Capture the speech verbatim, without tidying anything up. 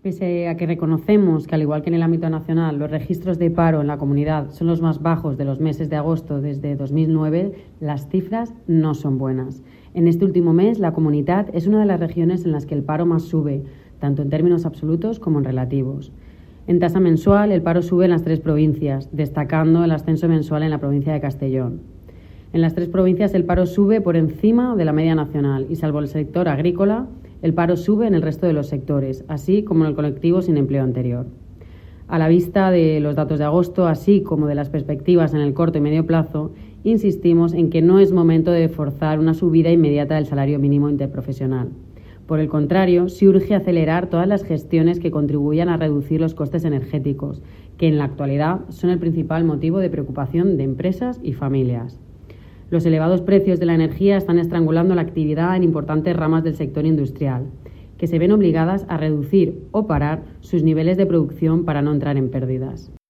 Pese a que reconocemos que, al igual que en el ámbito nacional, los registros de paro en la comunidad son los más bajos de los meses de agosto desde dos mil nueve, las cifras no son buenas. En este último mes, la Comunitat es una de las regiones en las que el paro más sube, tanto en términos absolutos como en relativos. En tasa mensual, el paro sube en las tres provincias, destacando el ascenso mensual en la provincia de Castellón. En las tres provincias el paro sube por encima de la media nacional y, salvo el sector agrícola, el paro sube en el resto de los sectores, así como en el colectivo sin empleo anterior. A la vista de los datos de agosto, así como de las perspectivas en el corto y medio plazo, insistimos en que no es momento de forzar una subida inmediata del salario mínimo interprofesional. Por el contrario, sí urge acelerar todas las gestiones que contribuyan a reducir los costes energéticos, que en la actualidad son el principal motivo de preocupación de empresas y familias. Los elevados precios de la energía están estrangulando la actividad en importantes ramas del sector industrial, que se ven obligadas a reducir o parar sus niveles de producción para no entrar en pérdidas.